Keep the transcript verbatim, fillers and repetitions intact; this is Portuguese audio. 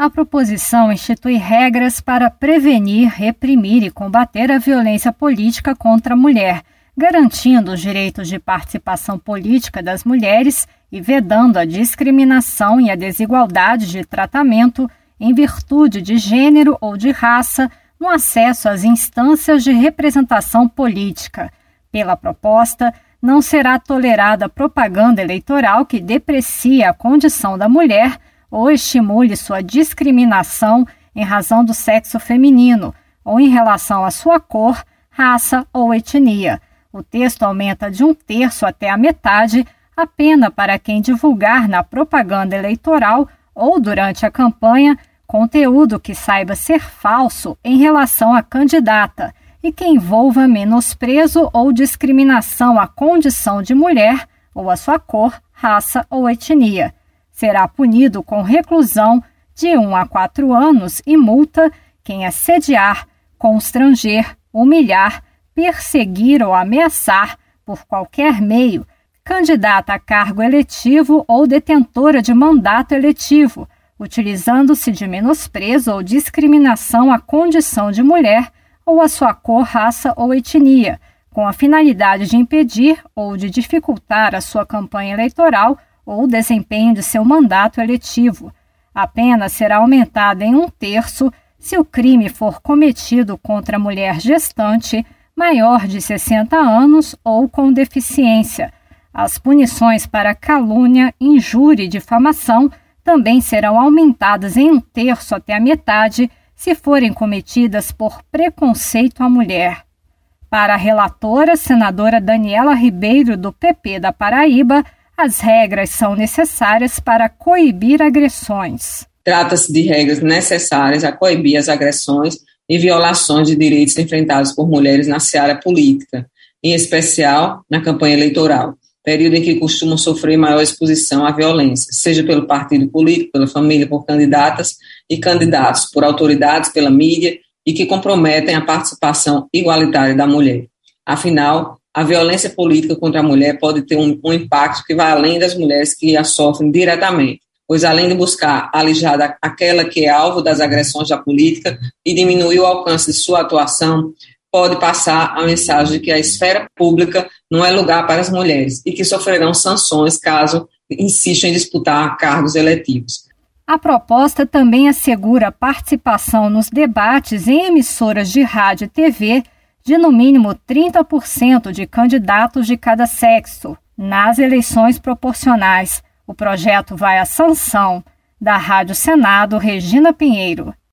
A proposição institui regras para prevenir, reprimir e combater a violência política contra a mulher, garantindo os direitos de participação política das mulheres e vedando a discriminação e a desigualdade de tratamento em virtude de gênero ou de raça no acesso às instâncias de representação política. Pela proposta, não será tolerada propaganda eleitoral que deprecie a condição da mulher ou estimule sua discriminação em razão do sexo feminino ou em relação à sua cor, raça ou etnia. O texto aumenta de um terço até a metade a pena para quem divulgar na propaganda eleitoral ou durante a campanha conteúdo que saiba ser falso em relação à candidata e que envolva menosprezo ou discriminação à condição de mulher ou à sua cor, raça ou etnia. Será punido com reclusão de um a quatro anos e multa quem assediar, constranger, humilhar, perseguir ou ameaçar, por qualquer meio, candidata a cargo eletivo ou detentora de mandato eletivo, utilizando-se de menosprezo ou discriminação à condição de mulher ou à sua cor, raça ou etnia, com a finalidade de impedir ou de dificultar a sua campanha eleitoral ou o desempenho de seu mandato eletivo. A pena será aumentada em um terço se o crime for cometido contra a mulher gestante, maior de sessenta anos ou com deficiência. As punições para calúnia, injúria e difamação também serão aumentadas em um terço até a metade se forem cometidas por preconceito à mulher. Para a relatora, senadora Daniela Ribeiro, do P P da Paraíba, as regras são necessárias para coibir agressões. Trata-se de regras necessárias a coibir as agressões e violações de direitos enfrentados por mulheres na seara política, em especial na campanha eleitoral, período em que costumam sofrer maior exposição à violência, seja pelo partido político, pela família, por candidatas e candidatos, por autoridades, pela mídia, e que comprometem a participação igualitária da mulher. Afinal, a violência política contra a mulher pode ter um, um impacto que vai além das mulheres que a sofrem diretamente, pois além de buscar alijar da, aquela que é alvo das agressões da política e diminuir o alcance de sua atuação, pode passar a mensagem de que a esfera pública não é lugar para as mulheres e que sofrerão sanções caso insistam em disputar cargos eletivos. A proposta também assegura a participação nos debates em emissoras de rádio e T V de no mínimo trinta por cento de candidatos de cada sexo nas eleições proporcionais. O projeto vai à sanção da Rádio Senado Regina Pinheiro.